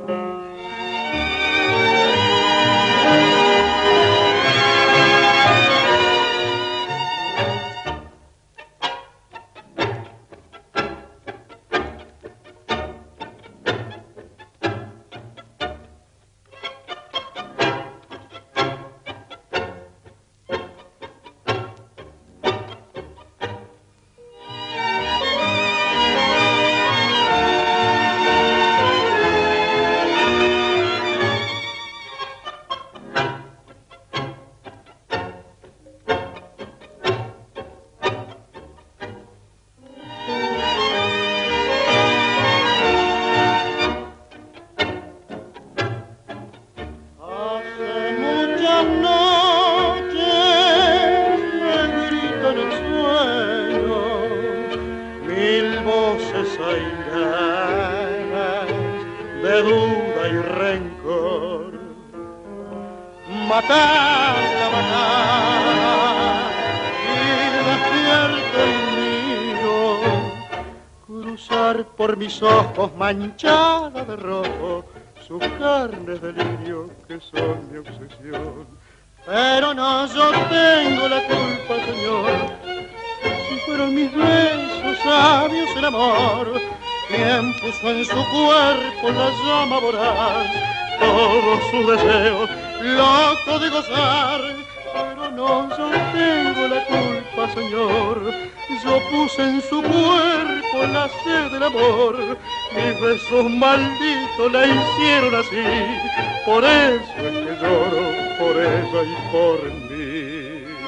Mis ojos manchadas de rojo, sus carnes de lirio que son mi obsesión. Pero no, yo tengo la culpa, Señor, si fueron mis besos sabios el amor, quien puso en su cuerpo la llama voraz, todos sus deseos, loco de gozar. Pero no, yo tengo la culpa, Señor, yo puse en su cuerpo la sed del amor, mis besos malditos la hicieron así, por eso es que lloro, por ella y por mí.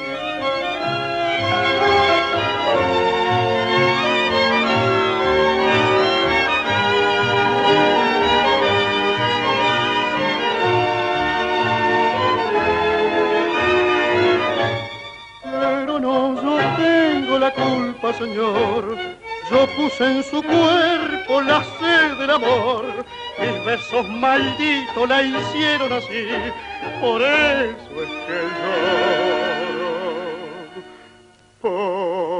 La culpa, Señor, yo puse en su cuerpo la sed del amor, mis besos malditos la hicieron así, por eso es que lloro,